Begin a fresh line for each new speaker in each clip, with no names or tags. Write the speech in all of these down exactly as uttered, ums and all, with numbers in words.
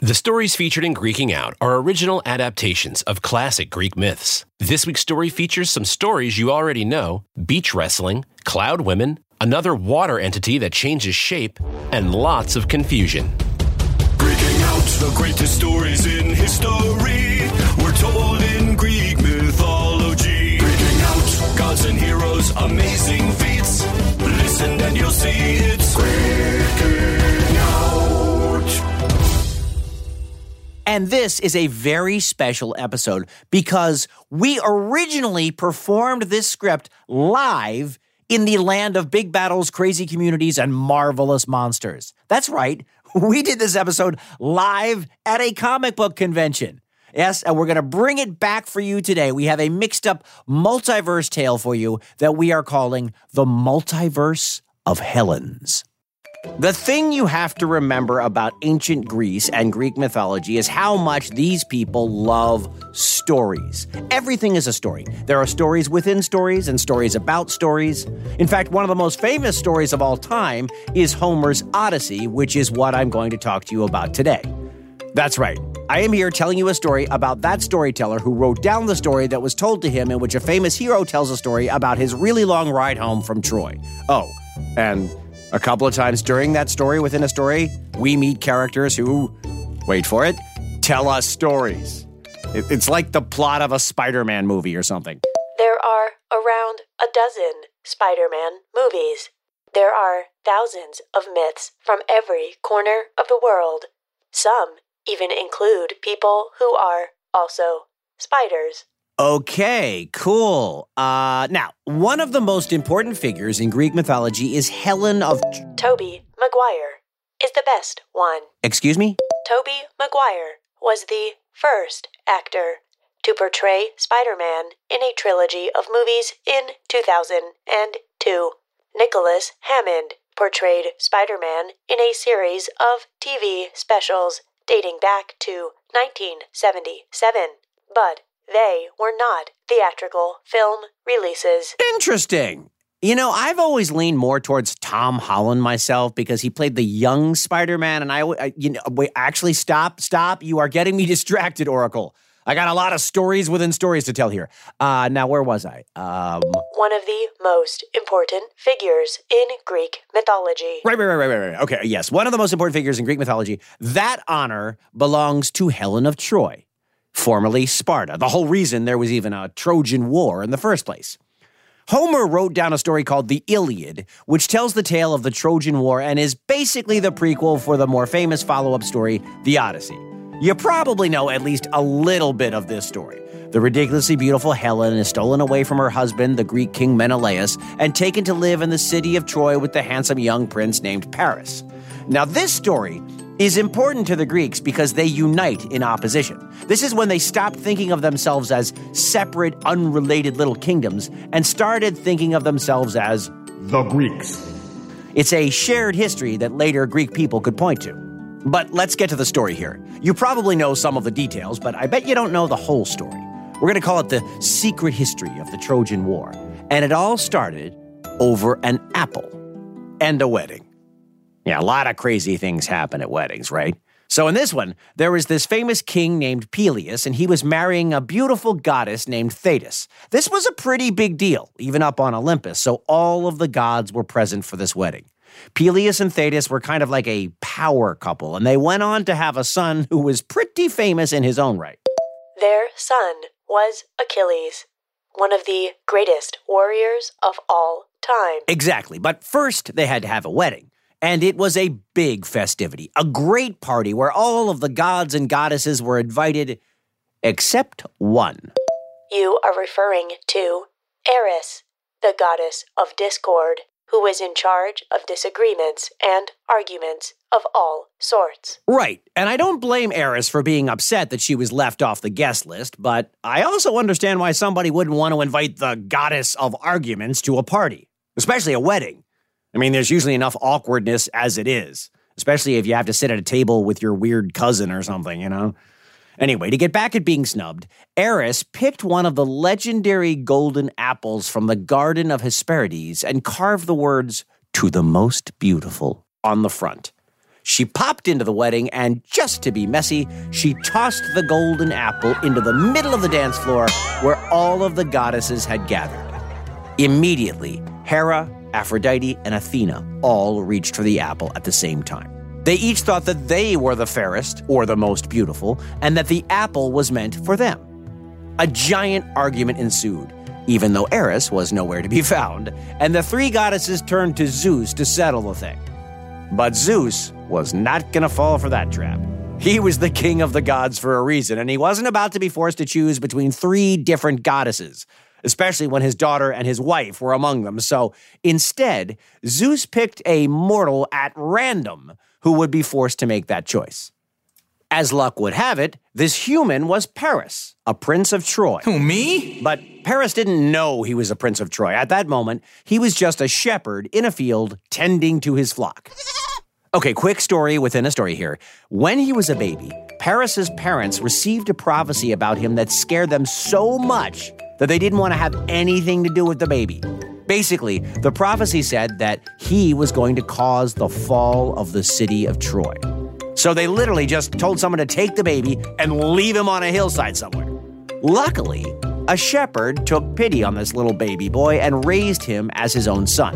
The stories featured in Greeking Out are original adaptations of classic Greek myths. This week's story features some stories you already know: beach wrestling, cloud women, another water entity that changes shape, and lots of confusion.
Greeking Out, the greatest stories in history were told in Greek mythology. Greeking Out, gods and heroes, amazing feats. Listen and you'll see it's Greeking Out.
And this is a very special episode because we originally performed this script live in the land of big battles, crazy communities, and marvelous monsters. That's right. We did this episode live at a comic book convention. Yes, and we're going to bring it back for you today. We have a mixed up multiverse tale for you that we are calling The Multiverse of Helens. The thing you have to remember about ancient Greece and Greek mythology is how much these people love stories. Everything is a story. There are stories within stories and stories about stories. In fact, one of the most famous stories of all time is Homer's Odyssey, which is what I'm going to talk to you about today. That's right. I am here telling you a story about that storyteller who wrote down the story that was told to him in which a famous hero tells a story about his really long ride home from Troy. Oh, and a couple of times during that story within a story, we meet characters who, wait for it, tell us stories. It's like the plot of a Spider-Man movie or something.
There are around a dozen Spider-Man movies. There are thousands of myths from every corner of the world. Some even include people who are also spiders.
Okay, cool. Uh, now, one of the most important figures in Greek mythology is Helen of...
Tobey Maguire is the best one.
Excuse me?
Tobey Maguire was the first actor to portray Spider-Man in a trilogy of movies in two thousand two. Nicholas Hammond portrayed Spider-Man in a series of T V specials dating back to nineteen seventy-seven, but they were not theatrical film releases.
Interesting. You know, I've always leaned more towards Tom Holland myself because he played the young Spider-Man, and I, I you know, wait, actually, stop, stop. You are getting me distracted, Oracle. I got a lot of stories within stories to tell here. Uh, now, where was I? Um,
One of the most important figures in Greek mythology.
Right, right, right, right, right, right. Okay, yes. One of the most important figures in Greek mythology. That honor belongs to Helen of Troy, formerly Sparta, the whole reason there was even a Trojan War in the first place. Homer wrote down a story called the Iliad, which tells the tale of the Trojan War and is basically the prequel for the more famous follow-up story, the Odyssey. You probably know at least a little bit of this story. The ridiculously beautiful Helen is stolen away from her husband, the Greek king Menelaus, and taken to live in the city of Troy with the handsome young prince named Paris. Now, this story is important to the Greeks because they unite in opposition. This is when they stopped thinking of themselves as separate, unrelated little kingdoms and started thinking of themselves as
the Greeks.
It's a shared history that later Greek people could point to. But let's get to the story here. You probably know some of the details, but I bet you don't know the whole story. We're going to call it the secret history of the Trojan War. And it all started over an apple and a wedding. Yeah, a lot of crazy things happen at weddings, right? So in this one, there was this famous king named Peleus, and he was marrying a beautiful goddess named Thetis. This was a pretty big deal, even up on Olympus, so all of the gods were present for this wedding. Peleus and Thetis were kind of like a power couple, and they went on to have a son who was pretty famous in his own right.
Their son was Achilles, one of the greatest warriors of all time.
Exactly, but first they had to have a wedding. And it was a big festivity, a great party where all of the gods and goddesses were invited, except one.
You are referring to Eris, the goddess of discord, who was in charge of disagreements and arguments of all sorts.
Right, and I don't blame Eris for being upset that she was left off the guest list, but I also understand why somebody wouldn't want to invite the goddess of arguments to a party, especially a wedding. I mean, there's usually enough awkwardness as it is, especially if you have to sit at a table with your weird cousin or something, you know? Anyway, to get back at being snubbed, Eris picked one of the legendary golden apples from the Garden of Hesperides and carved the words, "To the most beautiful," on the front. She popped into the wedding, and just to be messy, she tossed the golden apple into the middle of the dance floor where all of the goddesses had gathered. Immediately, Hera, Aphrodite, and Athena all reached for the apple at the same time. They each thought that they were the fairest or the most beautiful, and that the apple was meant for them. A giant argument ensued, even though Eris was nowhere to be found, and the three goddesses turned to Zeus to settle the thing. But Zeus was not going to fall for that trap. He was the king of the gods for a reason, and he wasn't about to be forced to choose between three different goddesses, especially when his daughter and his wife were among them. So instead, Zeus picked a mortal at random who would be forced to make that choice. As luck would have it, this human was Paris, a prince of Troy.
Who, me?
But Paris didn't know he was a prince of Troy. At that moment, he was just a shepherd in a field tending to his flock. Okay, quick story within a story here. When he was a baby, Paris's parents received a prophecy about him that scared them so much that they didn't want to have anything to do with the baby. Basically, the prophecy said that he was going to cause the fall of the city of Troy. So they literally just told someone to take the baby and leave him on a hillside somewhere. Luckily, a shepherd took pity on this little baby boy and raised him as his own son.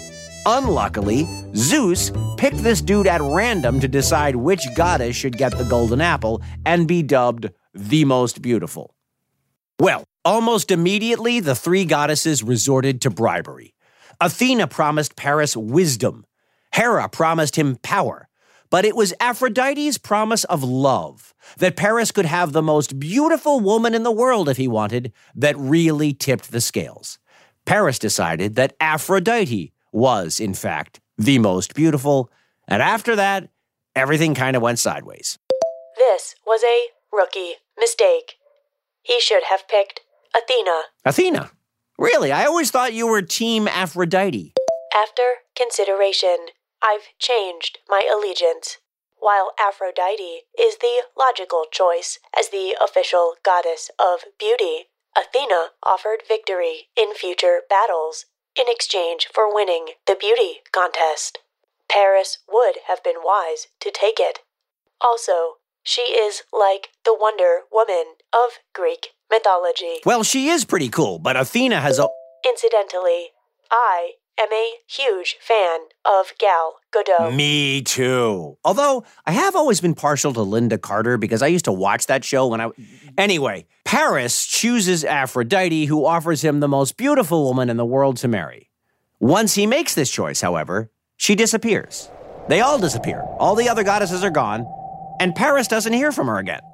Unluckily, Zeus picked this dude at random to decide which goddess should get the golden apple and be dubbed the most beautiful. Well, almost immediately, the three goddesses resorted to bribery. Athena promised Paris wisdom. Hera promised him power. But it was Aphrodite's promise of love, that Paris could have the most beautiful woman in the world if he wanted, that really tipped the scales. Paris decided that Aphrodite was, in fact, the most beautiful, and after that, everything kind of went sideways.
This was a rookie mistake. He should have picked Athena.
Athena? Really? I always thought you were Team Aphrodite.
After consideration, I've changed my allegiance. While Aphrodite is the logical choice as the official goddess of beauty, Athena offered victory in future battles in exchange for winning the beauty contest. Paris would have been wise to take it. Also, she is like the Wonder Woman of Greek mythology.
Well, she is pretty cool, but Athena has a...
Incidentally, I am a huge fan of Gal Gadot.
Me too. Although, I have always been partial to Linda Carter because I used to watch that show when I... Anyway, Paris chooses Aphrodite, who offers him the most beautiful woman in the world to marry. Once he makes this choice, however, she disappears. They all disappear. All the other goddesses are gone, and Paris doesn't hear from her again.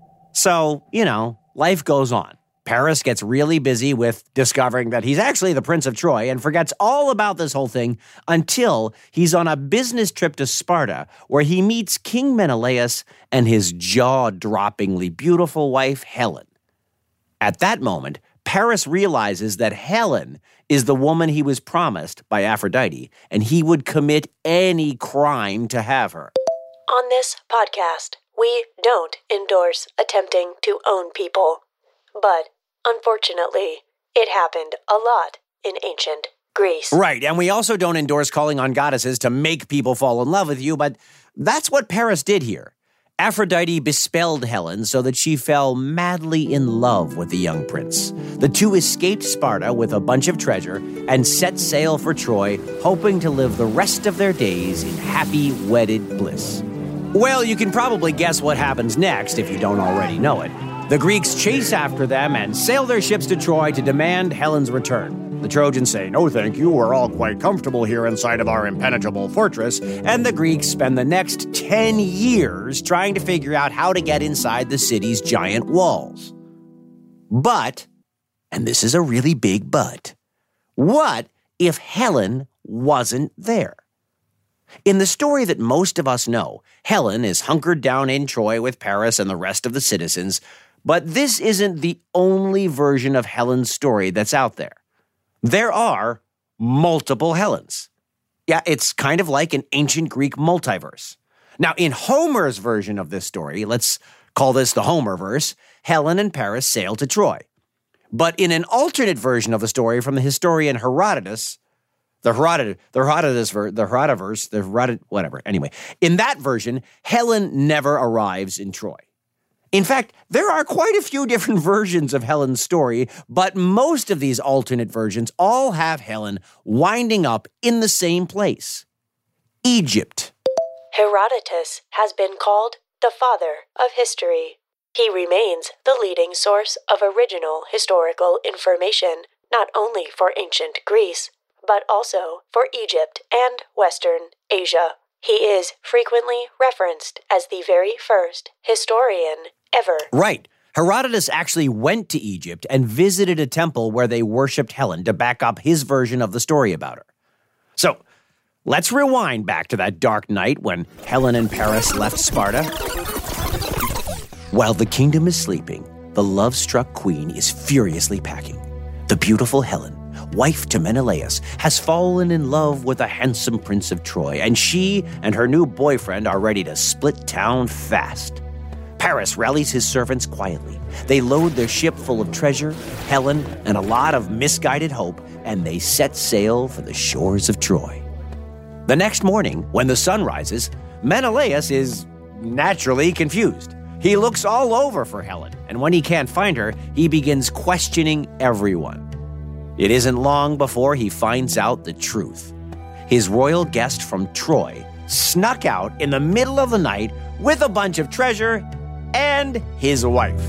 So, you know, life goes on. Paris gets really busy with discovering that he's actually the Prince of Troy and forgets all about this whole thing until he's on a business trip to Sparta where he meets King Menelaus and his jaw-droppingly beautiful wife, Helen. At that moment, Paris realizes that Helen is the woman he was promised by Aphrodite, and he would commit any crime to have her.
On this podcast, we don't endorse attempting to own people. But, unfortunately, it happened a lot in ancient Greece.
Right, and we also don't endorse calling on goddesses to make people fall in love with you, but that's what Paris did here. Aphrodite bespelled Helen so that she fell madly in love with the young prince. The two escaped Sparta with a bunch of treasure and set sail for Troy, hoping to live the rest of their days in happy wedded bliss. Well, you can probably guess what happens next if you don't already know it. The Greeks chase after them and sail their ships to Troy to demand Helen's return. The Trojans say, "No, thank you, we're all quite comfortable here inside of our impenetrable fortress," and the Greeks spend the next ten years trying to figure out how to get inside the city's giant walls. But, and this is a really big but, what if Helen wasn't there? In the story that most of us know, Helen is hunkered down in Troy with Paris and the rest of the citizens, but this isn't the only version of Helen's story that's out there. There are multiple Helens. Yeah, it's kind of like an ancient Greek multiverse. Now, in Homer's version of this story, let's call this the Homerverse, Helen and Paris sail to Troy. But in an alternate version of the story from the historian Herodotus, The Herodotus, the Herodotus, the Herodoverse, the Herodotus, whatever. Anyway, in that version, Helen never arrives in Troy. In fact, there are quite a few different versions of Helen's story, but most of these alternate versions all have Helen winding up in the same place, Egypt.
Herodotus has been called the father of history. He remains the leading source of original historical information, not only for ancient Greece, but also for Egypt and Western Asia. He is frequently referenced as the very first historian ever.
Right. Herodotus actually went to Egypt and visited a temple where they worshipped Helen to back up his version of the story about her. So, let's rewind back to that dark night when Helen and Paris left Sparta. While the kingdom is sleeping, the love-struck queen is furiously packing. The beautiful Helen, wife to Menelaus, has fallen in love with a handsome prince of Troy, and she and her new boyfriend are ready to split town fast. Paris rallies his servants quietly. They load their ship full of treasure, Helen, and a lot of misguided hope, and they set sail for the shores of Troy. The next morning, when the sun rises, Menelaus is naturally confused. He looks all over for Helen, and when he can't find her, he begins questioning everyone. It isn't long before he finds out the truth. His royal guest from Troy snuck out in the middle of the night with a bunch of treasure and his wife.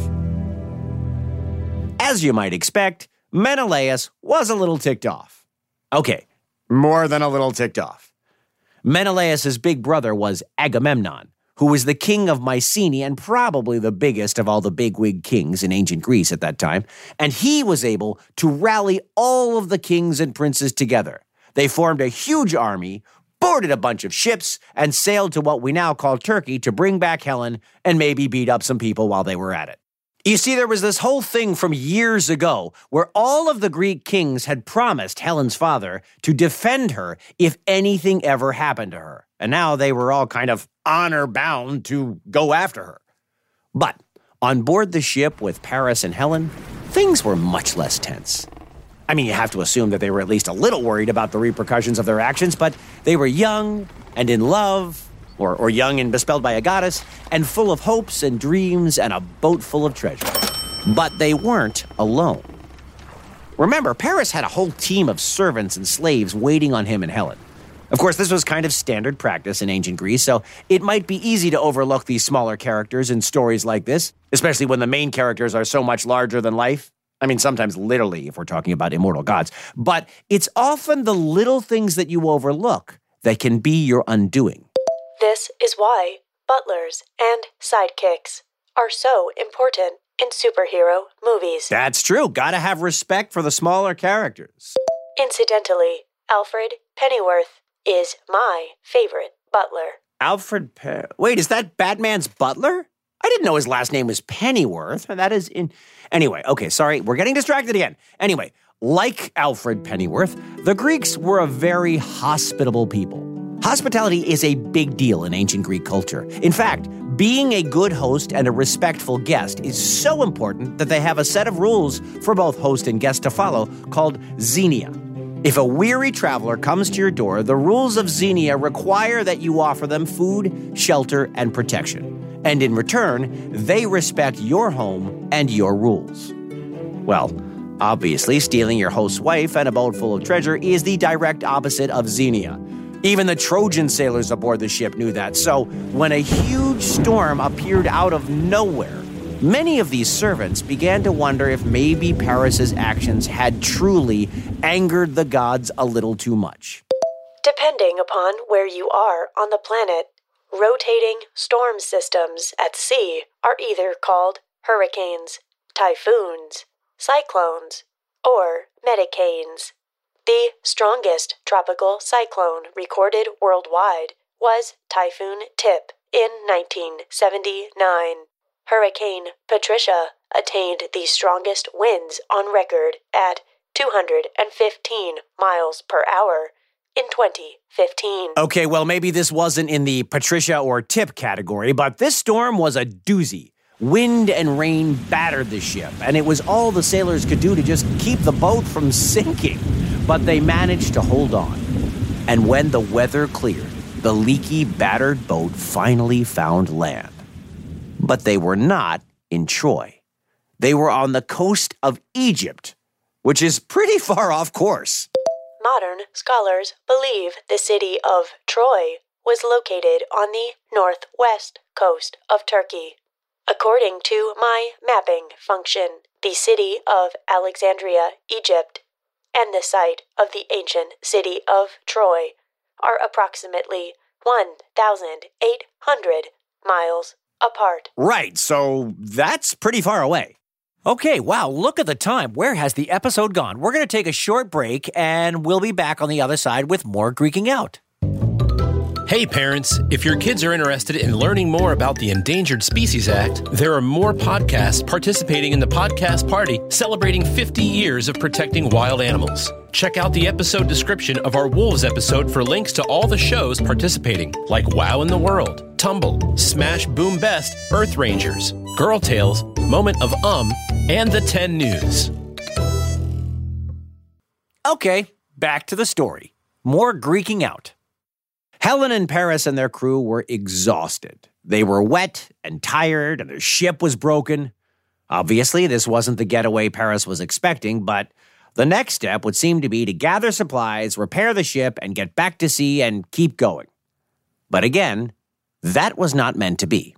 As you might expect, Menelaus was a little ticked off. Okay, more than a little ticked off. Menelaus' big brother was Agamemnon, who was the king of Mycenae and probably the biggest of all the bigwig kings in ancient Greece at that time, and he was able to rally all of the kings and princes together. They formed a huge army, boarded a bunch of ships, and sailed to what we now call Turkey to bring back Helen and maybe beat up some people while they were at it. You see, there was this whole thing from years ago where all of the Greek kings had promised Helen's father to defend her if anything ever happened to her. And now they were all kind of honor-bound to go after her. But on board the ship with Paris and Helen, things were much less tense. I mean, you have to assume that they were at least a little worried about the repercussions of their actions, but they were young and in love, or, or young and bespelled by a goddess, and full of hopes and dreams and a boat full of treasure. But they weren't alone. Remember, Paris had a whole team of servants and slaves waiting on him and Helen. Of course, this was kind of standard practice in ancient Greece, so it might be easy to overlook these smaller characters in stories like this, especially when the main characters are so much larger than life. I mean, sometimes literally, if we're talking about immortal gods. But it's often the little things that you overlook that can be your undoing.
This is why butlers and sidekicks are so important in superhero movies.
That's true. Gotta have respect for the smaller characters.
Incidentally, Alfred Pennyworth is my favorite butler.
Alfred Pe- Wait, is that Batman's butler? I didn't know his last name was Pennyworth. That is in... Anyway, okay, sorry, we're getting distracted again. Anyway, like Alfred Pennyworth, the Greeks were a very hospitable people. Hospitality is a big deal in ancient Greek culture. In fact, being a good host and a respectful guest is so important that they have a set of rules for both host and guest to follow called xenia. If a weary traveler comes to your door, the rules of xenia require that you offer them food, shelter, and protection. And in return, they respect your home and your rules. Well, obviously, stealing your host's wife and a boat full of treasure is the direct opposite of xenia. Even the Trojan sailors aboard the ship knew that. So when a huge storm appeared out of nowhere, many of these servants began to wonder if maybe Paris's actions had truly angered the gods a little too much.
Depending upon where you are on the planet, rotating storm systems at sea are either called hurricanes, typhoons, cyclones, or medicanes. The strongest tropical cyclone recorded worldwide was Typhoon Tip in nineteen seventy-nine. Hurricane Patricia attained the strongest winds on record at two hundred fifteen miles per hour in twenty fifteen.
Okay, well, maybe this wasn't in the Patricia or Tip category, but this storm was a doozy. Wind and rain battered the ship, and it was all the sailors could do to just keep the boat from sinking. But they managed to hold on. And when the weather cleared, the leaky, battered boat finally found land. But they were not in Troy. They were on the coast of Egypt, which is pretty far off course.
Modern scholars believe the city of Troy was located on the northwest coast of Turkey. According to my mapping function, the city of Alexandria, Egypt, and the site of the ancient city of Troy are approximately one thousand eight hundred miles apart.
Right, so that's pretty far away. Okay, wow, look at the time. Where has the episode gone? We're going to take a short break, and we'll be back on the other side with more Greeking Out.
Hey parents, if your kids are interested in learning more about the Endangered Species Act, there are more podcasts participating in the Podcast Party celebrating fifty years of protecting wild animals. Check out the episode description of our Wolves episode for links to all the shows participating, like Wow in the World, Tumble, Smash Boom Best, Earth Rangers, Girl Tales, Moment of Um, and the ten News.
Okay, back to the story. More Greeking Out. Helen and Paris and their crew were exhausted. They were wet and tired, and their ship was broken. Obviously, this wasn't the getaway Paris was expecting, but the next step would seem to be to gather supplies, repair the ship, and get back to sea and keep going. But again, that was not meant to be.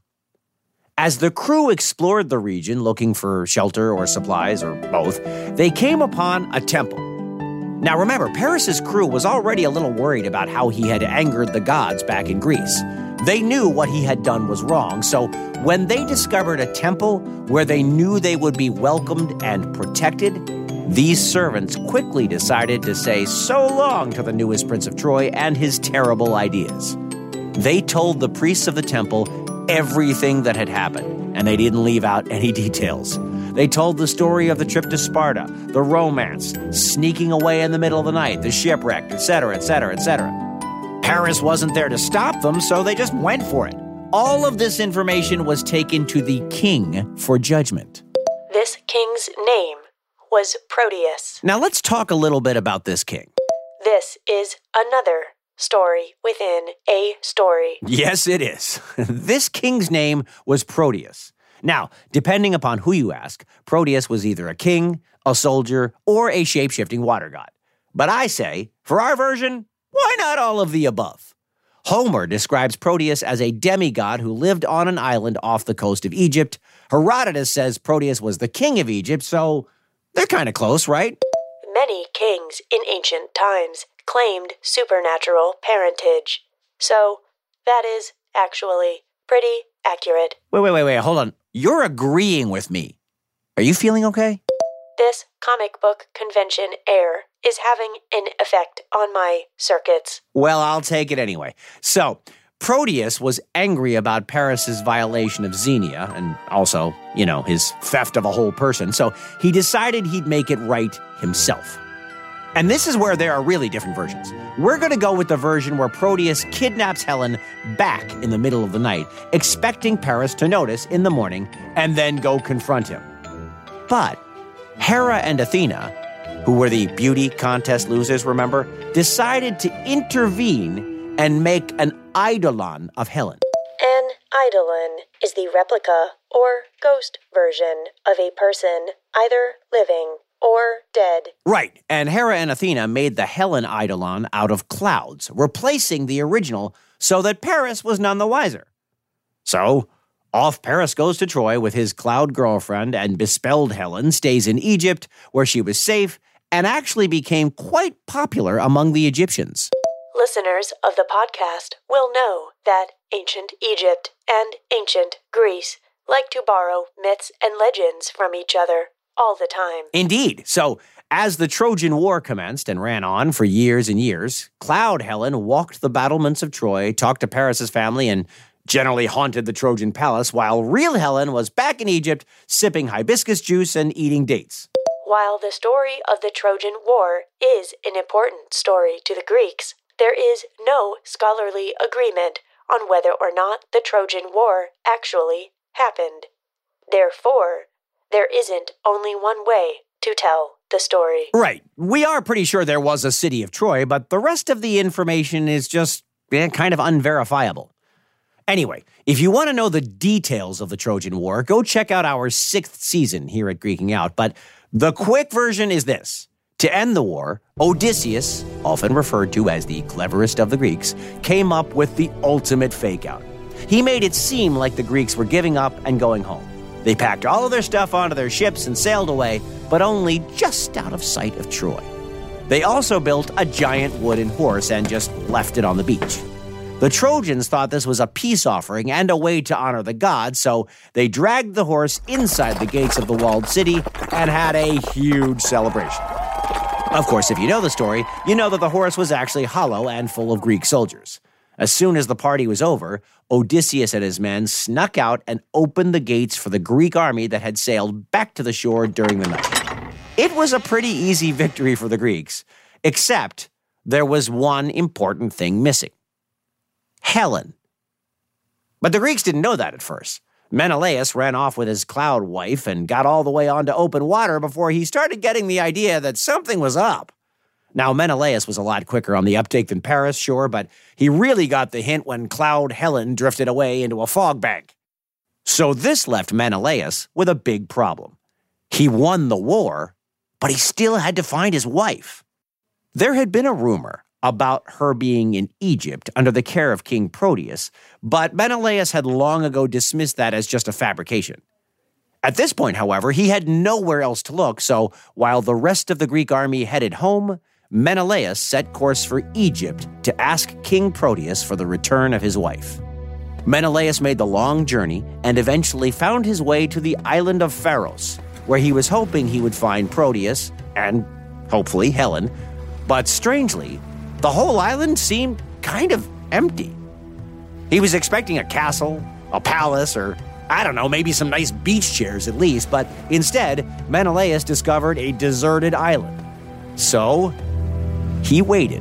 As the crew explored the region looking for shelter or supplies, or both, they came upon a temple. Now remember, Paris's crew was already a little worried about how he had angered the gods back in Greece. They knew what he had done was wrong, so when they discovered a temple where they knew they would be welcomed and protected, these servants quickly decided to say so long to the newest Prince of Troy and his terrible ideas. They told the priests of the temple everything that had happened, and they didn't leave out any details. They told the story of the trip to Sparta, the romance, sneaking away in the middle of the night, the shipwreck, et cetera, et cetera, et cetera. Paris wasn't there to stop them, so they just went for it. All of this information was taken to the king for judgment.
This king's name was Proteus.
Now let's talk a little bit about this king.
This is another story within a story.
Yes, it is. This king's name was Proteus. Now, depending upon who you ask, Proteus was either a king, a soldier, or a shape-shifting water god. But I say, for our version, why not all of the above? Homer describes Proteus as a demigod who lived on an island off the coast of Egypt. Herodotus says Proteus was the king of Egypt, so they're kind of close, right?
Many kings in ancient times claimed supernatural parentage. So, that is actually pretty accurate.
Wait, wait, wait, wait, hold on. You're agreeing with me. Are you feeling okay?
This comic book convention air is having an effect on my circuits.
Well, I'll take it anyway. So, Proteus was angry about Paris's violation of Xenia, and also, you know, his theft of a whole person, so he decided he'd make it right himself. And this is where there are really different versions. We're going to go with the version where Proteus kidnaps Helen back in the middle of the night, expecting Paris to notice in the morning and then go confront him. But Hera and Athena, who were the beauty contest losers, remember, decided to intervene and make an eidolon of Helen.
An eidolon is the replica or ghost version of a person either living or dead.
Right, and Hera and Athena made the Helen eidolon out of clouds, replacing the original so that Paris was none the wiser. So, off Paris goes to Troy with his cloud girlfriend, and bespelled Helen stays in Egypt, where she was safe and actually became quite popular among the Egyptians.
Listeners of the podcast will know that ancient Egypt and ancient Greece like to borrow myths and legends from each other all the time.
Indeed. So, as the Trojan War commenced and ran on for years and years, Cloud Helen walked the battlements of Troy, talked to Paris's family, and generally haunted the Trojan palace, while real Helen was back in Egypt sipping hibiscus juice and eating dates.
While the story of the Trojan War is an important story to the Greeks, there is no scholarly agreement on whether or not the Trojan War actually happened. Therefore, there isn't only one way to tell the story.
Right. We are pretty sure there was a city of Troy, but the rest of the information is just eh, kind of unverifiable. Anyway, if you want to know the details of the Trojan War, go check out our sixth season here at Greeking Out. But the quick version is this. To end the war, Odysseus, often referred to as the cleverest of the Greeks, came up with the ultimate fake-out. He made it seem like the Greeks were giving up and going home. They packed all of their stuff onto their ships and sailed away, but only just out of sight of Troy. They also built a giant wooden horse and just left it on the beach. The Trojans thought this was a peace offering and a way to honor the gods, so they dragged the horse inside the gates of the walled city and had a huge celebration. Of course, if you know the story, you know that the horse was actually hollow and full of Greek soldiers. As soon as the party was over, Odysseus and his men snuck out and opened the gates for the Greek army that had sailed back to the shore during the night. It was a pretty easy victory for the Greeks, except there was one important thing missing. Helen. But the Greeks didn't know that at first. Menelaus ran off with his cloud wife and got all the way onto open water before he started getting the idea that something was up. Now, Menelaus was a lot quicker on the uptake than Paris, sure, but he really got the hint when Cloud Helen drifted away into a fog bank. So this left Menelaus with a big problem. He won the war, but he still had to find his wife. There had been a rumor about her being in Egypt under the care of King Proteus, but Menelaus had long ago dismissed that as just a fabrication. At this point, however, he had nowhere else to look, so while the rest of the Greek army headed home, Menelaus set course for Egypt to ask King Proteus for the return of his wife. Menelaus made the long journey and eventually found his way to the island of Pharos, where he was hoping he would find Proteus and, hopefully, Helen. But strangely, the whole island seemed kind of empty. He was expecting a castle, a palace, or, I don't know, maybe some nice beach chairs at least, but instead, Menelaus discovered a deserted island. So, he waited.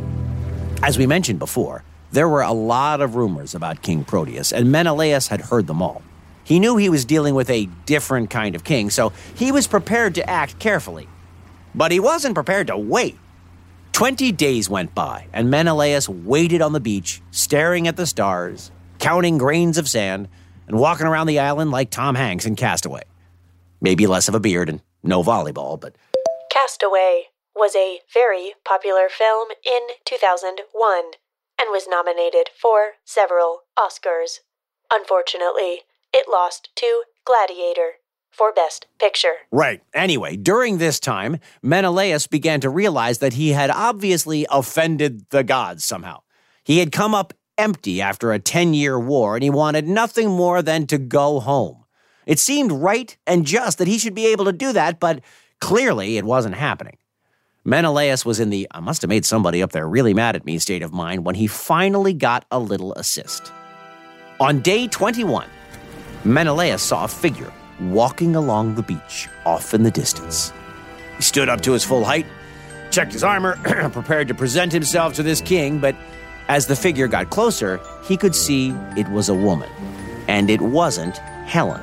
As we mentioned before, there were a lot of rumors about King Proteus, and Menelaus had heard them all. He knew he was dealing with a different kind of king, so he was prepared to act carefully. But he wasn't prepared to wait. Twenty days went by, and Menelaus waited on the beach, staring at the stars, counting grains of sand, and walking around the island like Tom Hanks in Castaway. Maybe less of a beard and no volleyball, but...
Castaway was a very popular film in two thousand one and was nominated for several Oscars. Unfortunately, it lost to Gladiator for Best Picture.
Right. Anyway, during this time, Menelaus began to realize that he had obviously offended the gods somehow. He had come up empty after a ten-year war, and he wanted nothing more than to go home. It seemed right and just that he should be able to do that, but clearly it wasn't happening. Menelaus was in the I must have made somebody up there really mad at me state of mind when he finally got a little assist. On day twenty-one, Menelaus saw a figure walking along the beach off in the distance. He stood up to his full height, checked his armor, prepared to present himself to this king, but as the figure got closer, he could see it was a woman, and it wasn't Helen.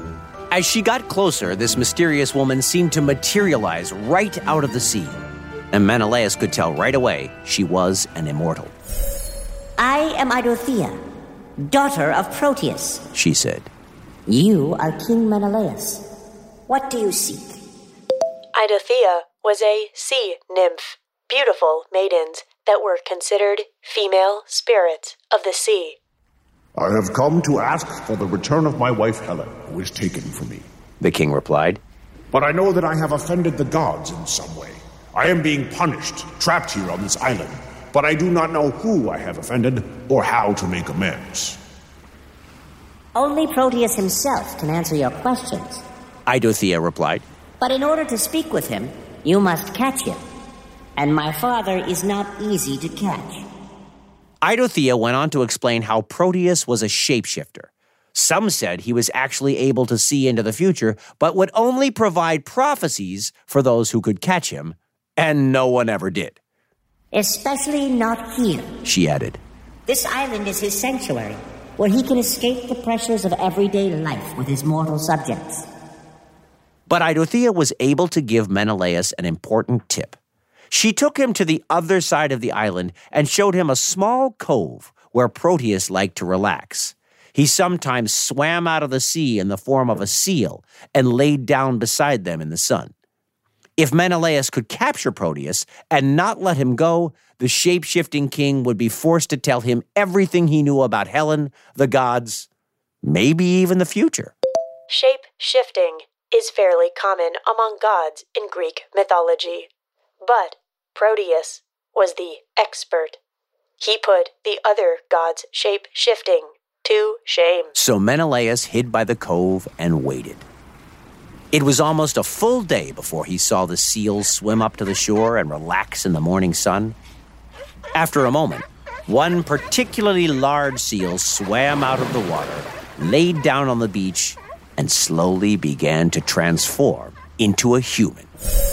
As she got closer, this mysterious woman seemed to materialize right out of the sea, and Menelaus could tell right away she was an immortal.
I am Idothea, daughter of Proteus,
she said.
You are King Menelaus. What do you seek?
Idothea was a sea nymph, beautiful maidens that were considered female spirits of the sea.
I have come to ask for the return of my wife Helen, who is taken from me.
The king replied.
But I know that I have offended the gods in some way. I am being punished, trapped here on this island, but I do not know who I have offended or how to make amends.
Only Proteus himself can answer your questions,
Idothea replied.
But in order to speak with him, you must catch him. And my father is not easy to catch.
Idothea went on to explain how Proteus was a shapeshifter. Some said he was actually able to see into the future, but would only provide prophecies for those who could catch him, and no one ever did.
Especially not here,
she added.
This island is his sanctuary, where he can escape the pressures of everyday life with his mortal subjects.
But Eidothea was able to give Menelaus an important tip. She took him to the other side of the island and showed him a small cove where Proteus liked to relax. He sometimes swam out of the sea in the form of a seal and laid down beside them in the sun. If Menelaus could capture Proteus and not let him go, the shape-shifting king would be forced to tell him everything he knew about Helen, the gods, maybe even the future.
Shape-shifting is fairly common among gods in Greek mythology, but Proteus was the expert. He put the other gods' shape-shifting to shame.
So Menelaus hid by the cove and waited. It was almost a full day before he saw the seals swim up to the shore and relax in the morning sun. After a moment, one particularly large seal swam out of the water, laid down on the beach, and slowly began to transform into a human.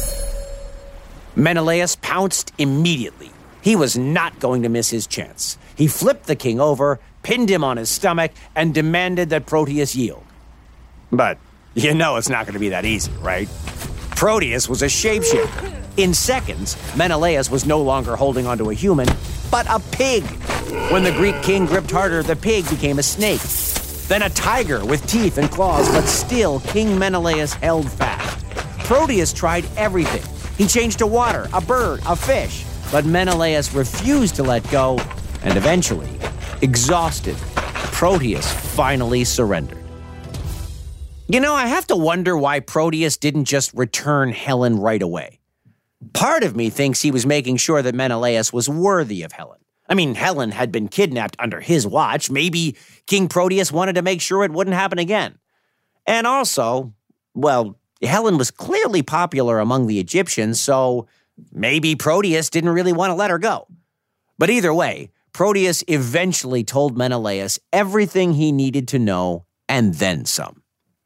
Menelaus pounced immediately. He was not going to miss his chance. He flipped the king over, pinned him on his stomach, and demanded that Proteus yield. But you know it's not going to be that easy, right? Proteus was a shapeshifter. In seconds, Menelaus was no longer holding onto a human, but a pig. When the Greek king gripped harder, the pig became a snake. Then a tiger with teeth and claws, but still King Menelaus held fast. Proteus tried everything. He changed to water, a bird, a fish, but Menelaus refused to let go, and eventually, exhausted, Proteus finally surrendered. You know, I have to wonder why Proteus didn't just return Helen right away. Part of me thinks he was making sure that Menelaus was worthy of Helen. I mean, Helen had been kidnapped under his watch. Maybe King Proteus wanted to make sure it wouldn't happen again. And also, well, Helen was clearly popular among the Egyptians, so maybe Proteus didn't really want to let her go. But either way, Proteus eventually told Menelaus everything he needed to know, and then some.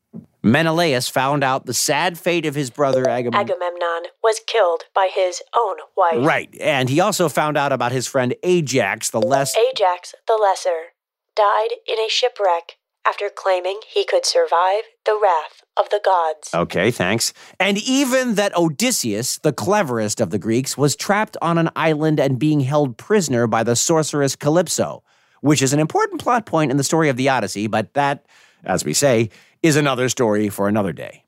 Menelaus found out the sad fate of his brother Agamemnon.
Agamemnon was killed by his own wife.
Right, and he also found out about his friend Ajax the Lesser.
Ajax the Lesser died in a shipwreck after claiming he could survive the wrath of the gods.
Okay, thanks. And even that Odysseus, the cleverest of the Greeks, was trapped on an island and being held prisoner by the sorceress Calypso, which is an important plot point in the story of the Odyssey, but that, as we say, is another story for another day.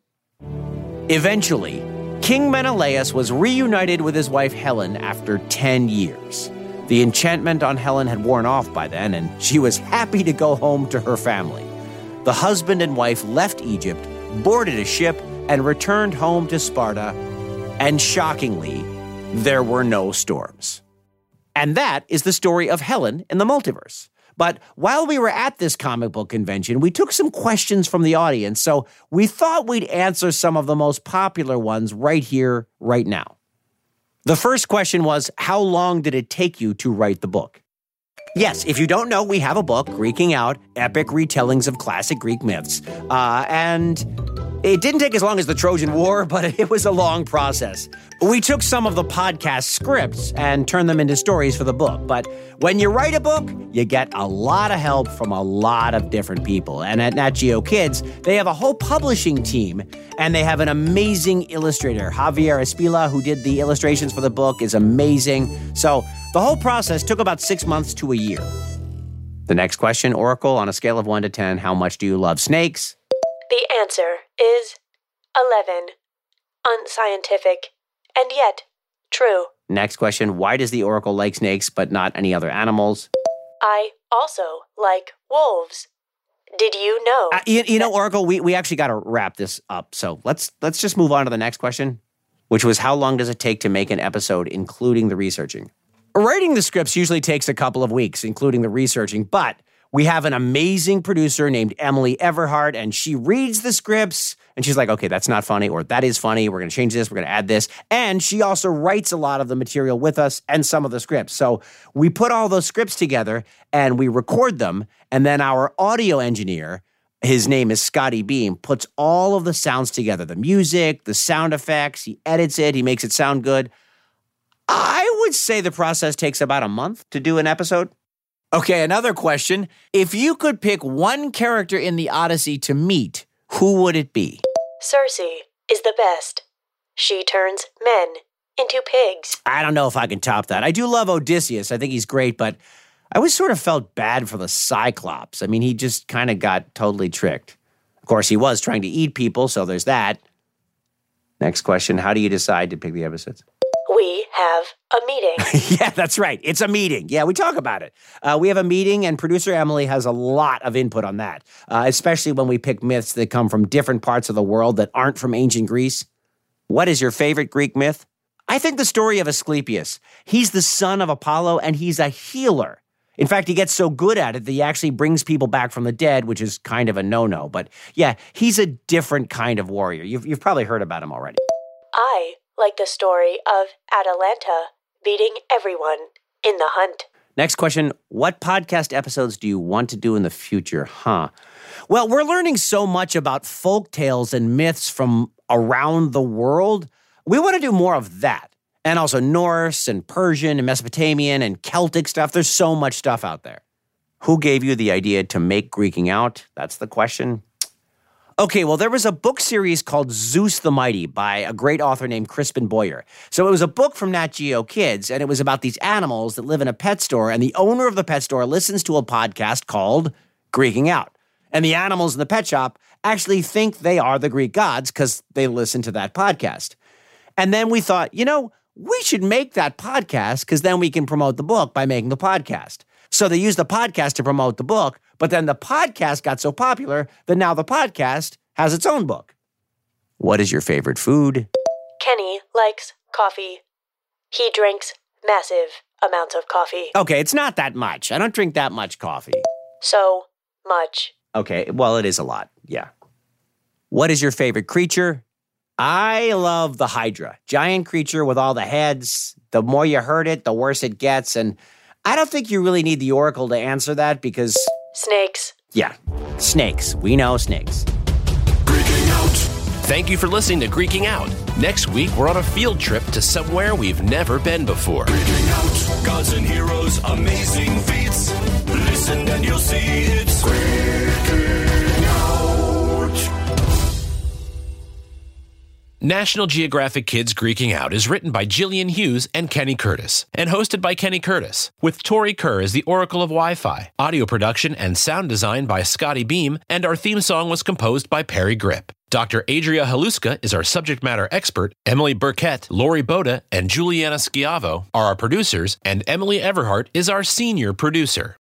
Eventually, King Menelaus was reunited with his wife Helen after ten years. The enchantment on Helen had worn off by then, and she was happy to go home to her family. The husband and wife left Egypt, boarded a ship, and returned home to Sparta, and shockingly, there were no storms. And that is the story of Helen in the multiverse. But while we were at this comic book convention, we took some questions from the audience, so we thought we'd answer some of the most popular ones right here, right now. The first question was, how long did it take you to write the book? Yes, if you don't know, we have a book, Greeking Out, Epic Retellings of Classic Greek Myths. Uh, and it didn't take as long as the Trojan War, but it was a long process. We took some of the podcast scripts and turned them into stories for the book. But when you write a book, you get a lot of help from a lot of different people. And at Nat Geo Kids, they have a whole publishing team, and they have an amazing illustrator. Javier Espila, who did the illustrations for the book, is amazing. So the whole process took about six months to a year. The next question, Oracle, on a scale of one to ten, how much do you love snakes?
The answer is eleven. Unscientific, and yet true.
Next question, why does the Oracle like snakes but not any other animals?
I also like wolves. Did you know?
Uh, you, you know, Oracle, we, we actually got to wrap this up. So let's let's just move on to the next question, which was how long does it take to make an episode, including the researching? Writing the scripts usually takes a couple of weeks, including the researching, but we have an amazing producer named Emily Everhart, and she reads the scripts, and she's like, okay, that's not funny, or that is funny, we're going to change this, we're going to add this, and she also writes a lot of the material with us and some of the scripts. So we put all those scripts together, and we record them, and then our audio engineer, his name is Scotty Beam, puts all of the sounds together, the music, the sound effects, he edits it, he makes it sound good. I would say the process takes about a month to do an episode. Okay, another question. If you could pick one character in the Odyssey to meet, who would it be?
Circe, is the best. She turns men into pigs.
I don't know if I can top that. I do love Odysseus. I think he's great, but I always sort of felt bad for the Cyclops. I mean, he just kind of got totally tricked. Of course, he was trying to eat people, so there's that. Next question, how do you decide to pick the episodes?
We have a meeting.
Yeah, that's right. It's a meeting. Yeah, we talk about it. Uh, we have a meeting, and producer Emily has a lot of input on that, uh, especially when we pick myths that come from different parts of the world that aren't from ancient Greece. What is your favorite Greek myth? I think the story of Asclepius. He's the son of Apollo, and he's a healer. In fact, he gets so good at it that he actually brings people back from the dead, which is kind of a no-no. But yeah, he's a different kind of warrior. You've, you've probably heard about him already.
I like the story of Atalanta beating everyone in the hunt.
Next question, what podcast episodes do you want to do in the future? Huh. Well, we're learning so much about folk tales and myths from around the world. We want to do more of that. And also Norse and Persian and Mesopotamian and Celtic stuff. There's so much stuff out there. Who gave you the idea to make Greeking Out? That's the question. Okay, well, there was a book series called Zeus the Mighty by a great author named Crispin Boyer. So it was a book from Nat Geo Kids, and it was about these animals that live in a pet store, and the owner of the pet store listens to a podcast called Greeking Out. And the animals in the pet shop actually think they are the Greek gods because they listen to that podcast. And then we thought, you know, we should make that podcast because then we can promote the book by making the podcast. So they used the podcast to promote the book, but then the podcast got so popular that now the podcast has its own book. What is your favorite food?
Kenny likes coffee. He drinks massive amounts of coffee.
Okay, it's not that much. I don't drink that much coffee.
So much.
Okay, well, it is a lot, yeah. What is your favorite creature? I love the Hydra. Giant creature with all the heads. The more you hurt it, the worse it gets. And I don't think you really need the Oracle to answer that because...
Snakes.
Yeah, snakes. We know snakes.
Greeking Out.
Thank you for listening to Greeking Out. Next week, we're on a field trip to somewhere we've never been before.
Greeking Out. Gods and heroes, amazing feats. Listen and you'll see it's Greeking Out.
National Geographic Kids Greeking Out is written by Jillian Hughes and Kenny Curtis, and hosted by Kenny Curtis, with Tori Kerr as the Oracle of Wi-Fi, audio production and sound design by Scotty Beam, and our theme song was composed by Perry Grip. Doctor Adria Haluska is our subject matter expert, Emily Burkett, Lori Boda, and Juliana Schiavo are our producers, and Emily Everhart is our senior producer.